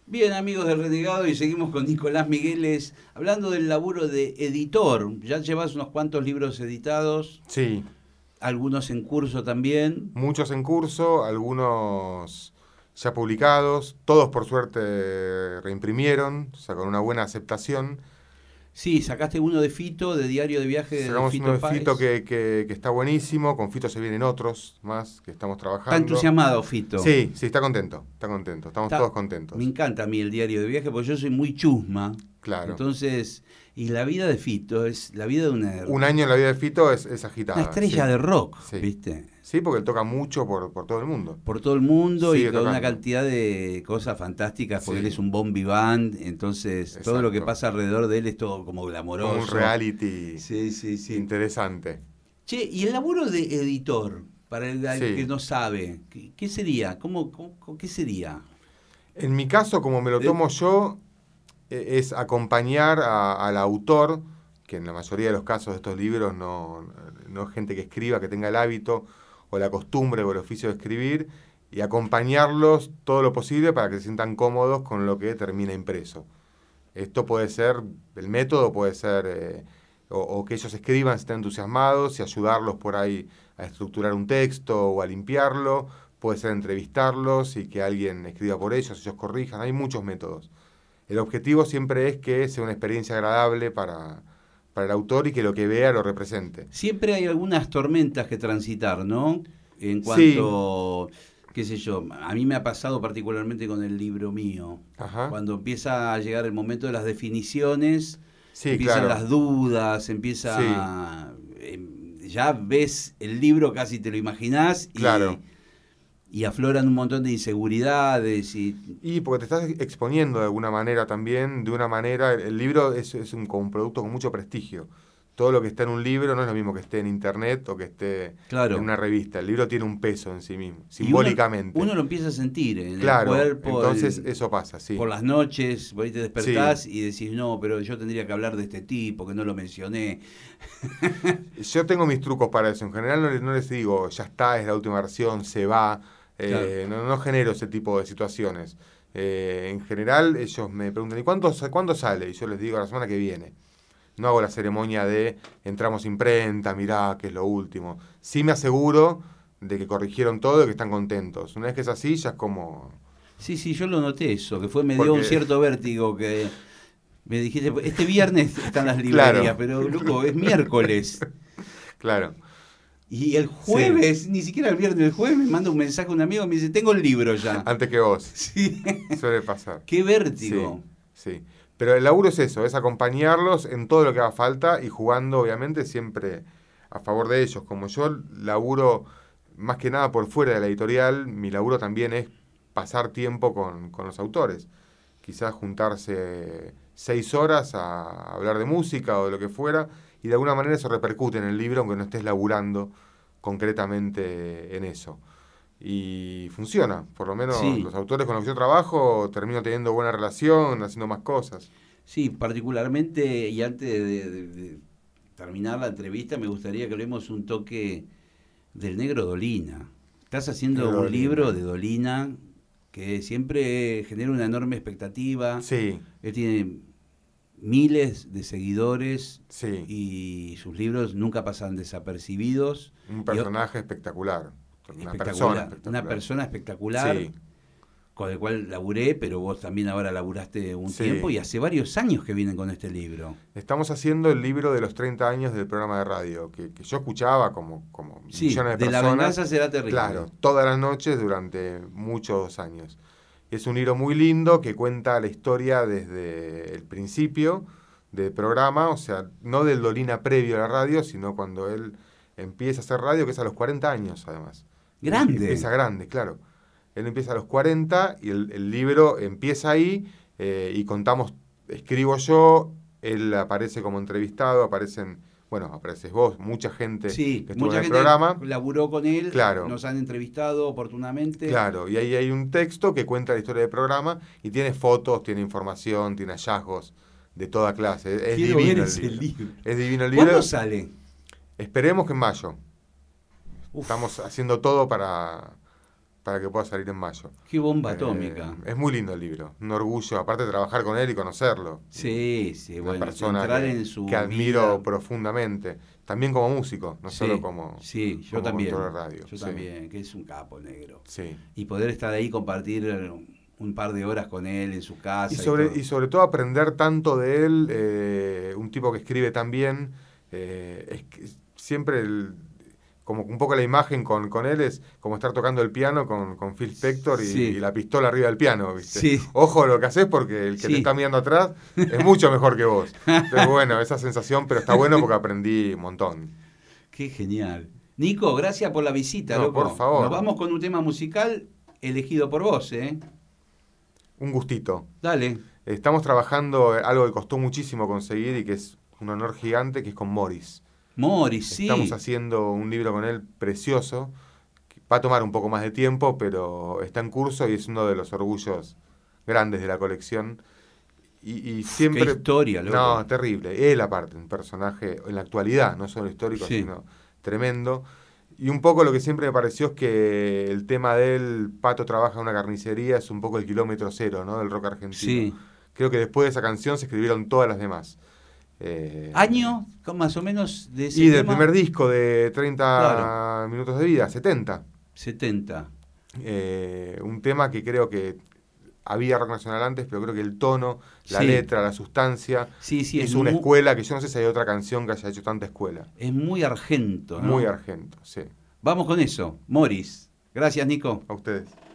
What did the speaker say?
Bien, amigos del Renegado, y seguimos con Nicolás Migueles hablando del laburo de editor. Ya llevas unos cuantos libros editados, Sí, algunos en curso también. muchos en curso, algunos ya publicados, todos por suerte reimprimieron, o sea, con una buena aceptación. Sí, sacaste uno de Fito, de Diario de Viaje de Sacamos uno Fito de Fito Páez. que está buenísimo, con Fito se vienen otros más que estamos Está trabajando. entusiasmado Fito. Sí, sí, está contento, estamos todos Me contentos. encanta a mí el Diario de Viaje porque yo soy muy chusma. Claro. Entonces, y la vida de Fito es la vida de Un año en la vida de Fito es una agitada, estrella sí, de rock, sí. ¿viste? Sí, porque él toca mucho por todo el mundo. Por todo el mundo y Sigue con una tocando. cantidad de cosas fantásticas, porque él Sí, es un bon vivant, entonces todo lo que exacto. pasa alrededor de él es todo como Como un glamoroso. reality Sí, sí, sí. interesante. Che, y el laburo de editor, para el que Sí. no sabe, ¿qué sería? ¿Qué sería? En mi caso, como me lo De- tomo yo, es acompañar al autor, que en la mayoría de los casos de estos libros no es gente que escriba, que tenga el hábito o la costumbre o el oficio de escribir, y acompañarlos todo lo posible para que se sientan cómodos con lo que termina impreso. Esto puede ser, el método puede ser, o que ellos escriban, estén entusiasmados y ayudarlos por ahí a estructurar un texto o a limpiarlo. Puede ser entrevistarlos y que alguien escriba por ellos corrijan. Hay muchos métodos. El objetivo siempre es que sea una experiencia agradable para el autor y que lo que vea lo represente. Siempre hay algunas tormentas que transitar, ¿no? En Sí, cuanto, qué sé yo, a mí me ha pasado particularmente con el libro mío. ajá, Cuando empieza a llegar el momento de las definiciones, sí, empiezan claro, las dudas, sí, ya ves el libro, casi te lo imaginás claro. y afloran un montón de inseguridades Y porque te estás exponiendo de alguna manera también, de una manera, el libro es como un producto con mucho prestigio. Todo lo que está en un libro no es lo mismo que esté en internet o que esté en claro, una revista. El libro tiene un peso en sí mismo, y uno, simbólicamente. uno lo empieza a sentir en el Claro, cuerpo, entonces eso pasa, sí. por las noches, por ahí te Sí, despertás y decís, no, pero yo tendría que hablar de este tipo, que no lo mencioné. yo tengo mis trucos para eso. En general no les digo, ya está, es la última versión, se va. Claro. No genero ese tipo de situaciones. En general ellos me preguntan, ¿y cuándo sale? Y yo les digo, la semana que viene. No hago la ceremonia de entramos imprenta, mirá, que es lo último. Sí me aseguro de que corrigieron todo y que están contentos. Una vez que es así, ya es como... Sí, sí, yo lo noté eso, me dio un Porque, cierto vértigo que me dijiste, este viernes están las librerías, claro, pero loco, es miércoles. claro, Y el sí, jueves, ni siquiera el viernes, el jueves me manda un mensaje a un amigo y me dice, tengo el libro ya. antes que vos, Sí, suele pasar. qué Sí, vértigo. sí. Pero el laburo es eso, es acompañarlos en todo lo que haga falta y jugando, obviamente, siempre a favor de ellos. Como yo laburo más que nada por fuera de la editorial, mi laburo también es pasar tiempo con los autores. Quizás juntarse 6 horas a hablar de música o de lo que fuera, y de alguna manera eso repercute en el libro, aunque no estés laburando concretamente en eso. Y funciona, por lo menos Sí, los autores con los que yo trabajo termino teniendo buena relación, haciendo más cosas. sí, particularmente, y antes de terminar la entrevista, me gustaría que hablemos un toque del negro Dolina. Estás haciendo Negro un libro Dolina. de Dolina que siempre genera una enorme expectativa. Sí, Él tiene miles de seguidores sí, y sus libros nunca pasan desapercibidos. un Y personaje espectacular, una persona espectacular, una espectacular. persona espectacular Sí, con el cual laburé, pero vos también ahora laburaste un tiempo sí. y hace varios años que vienen con este libro. Estamos haciendo el libro de los 30 años del programa de radio, que yo escuchaba como Sí, millones de de la personas, venganza será terrible. claro, todas las noches durante muchos años. Es un libro muy lindo que cuenta la historia desde el principio del programa, o sea, no del Dolina previo a la radio, sino cuando él empieza a hacer radio, que es a los 40 años además. Grande. Empieza grande, claro. Él empieza a los 40 y el libro empieza ahí y contamos, escribo yo, él aparece como entrevistado, apareces vos, mucha gente Sí, que estuvo en mucha el gente programa. laburó con él, Claro, nos han entrevistado oportunamente. claro. Y ahí hay un texto que cuenta la historia del programa y tiene fotos, tiene información, tiene hallazgos de toda clase. Es Quiero ver divino el ese libro. libro. Es divino el ¿Cuándo libro. sale? Esperemos que en mayo. Uf, Estamos haciendo todo para para que pueda salir en mayo. Qué bomba atómica. Es muy lindo el libro, un orgullo, aparte de trabajar con él y conocerlo. Sí, Una bueno, persona entrar que, en su que admiro vida. profundamente, también como músico, no solo como, Sí, yo como también. conductor de radio. Yo Sí. también, que es un capo negro. Sí. Y poder estar ahí, compartir un par de horas con él en su casa. Y sobre todo aprender tanto de él, un tipo que escribe tan bien, es que siempre como un poco la imagen con él es como estar tocando el piano con Phil Spector y la pistola arriba del piano, ¿viste? Sí. Ojo lo que haces porque el que Sí. te está mirando atrás es mucho mejor que vos. Entonces, bueno, esa sensación, pero está bueno porque aprendí un montón. Qué genial. Nico, gracias por la visita, No, loco. por favor. Nos vamos con un tema musical elegido por vos, ¿eh? Un gustito. Dale. Estamos trabajando algo que costó muchísimo conseguir y que es un honor gigante, que es con Morris. Morris, sí. Estamos haciendo un libro con él precioso, que va a tomar un poco más de tiempo, pero está en curso y es uno de los orgullos grandes de la colección. Y siempre... Qué historia, loco. No, terrible. Él aparte, un personaje en la actualidad, no solo histórico, Sí. sino tremendo. Y un poco lo que siempre me pareció es que el tema del Pato trabaja en una carnicería es un poco el kilómetro cero, ¿no? Del rock argentino. Sí. Creo que después de esa canción se escribieron todas las demás. ¿Año? Más o menos de ese Y del tema? primer disco de 30 Claro. minutos de vida, 70. 70. Un tema que creo que había rock nacional antes, pero creo que el tono, la Sí. letra, la sustancia, Sí, sí, hizo una escuela que yo no sé si hay otra canción que haya hecho tanta escuela. es muy argento, ¿no? Muy argento, sí. Vamos con eso. Morris. Gracias, Nico. A ustedes.